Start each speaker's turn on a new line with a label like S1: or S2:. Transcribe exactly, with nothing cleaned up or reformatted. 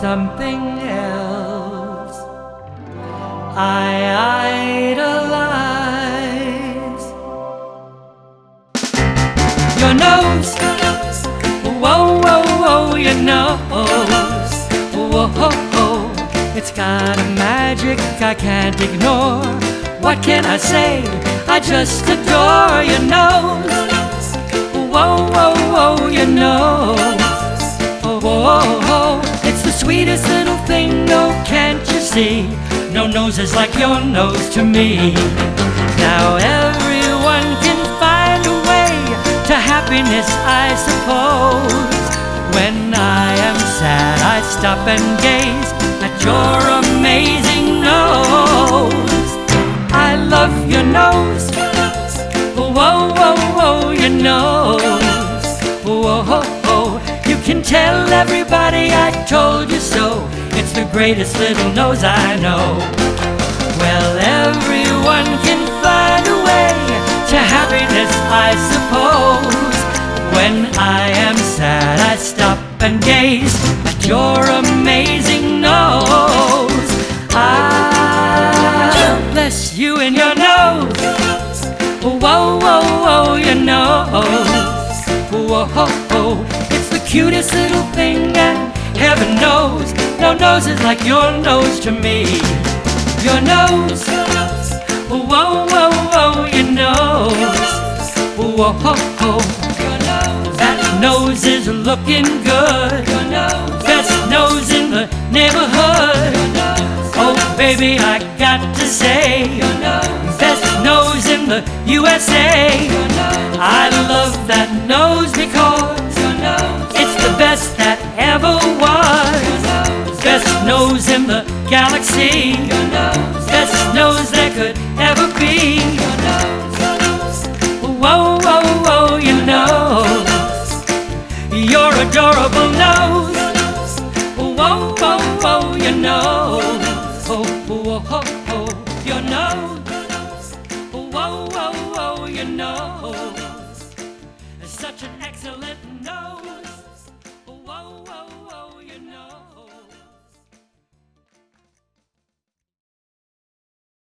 S1: something else. I idolize your nose. Whoa, whoa, whoa, your nose. Whoa, whoa, it's got a magic I can't ignore. What can I say? I just adore your nose. Whoa, whoa, whoa, your nose. Whoa, whoa, whoa, it's the sweetest little thing, no, can't you see? No nose is like your nose to me. Now everyone can find a way to happiness, I suppose. When I am sad, I stop and gaze at your amazing nose. I love your nose. Whoa, whoa, whoa, your nose. Whoa, whoa, whoa, you can tell everybody I told you so. It's the greatest little nose I know. Well, everyone can find a way to happiness, I suppose. When I am sad, I stop and gaze at your amazing nose. I bless you and your nose. Whoa, whoa, whoa, your nose. Whoa, whoa, it's the cutest little thing, and heaven knows no nose is like your nose to me. Your nose. Whoa, whoa, whoa, your nose. Whoa, whoa, that nose is looking good. Best nose in the neighborhood. Oh baby, I got to say, best nose in the U S A. I love that nose because it's the best that ever was. Best nose in the galaxy. Best nose that could ever be. Whoa, whoa, whoa, your nose. Your adorable nose. Whoa, whoa, whoa, your nose. Oh, whoa, whoa, whoa, your nose. Whoa, whoa, whoa, your nose. Such an excellent nose.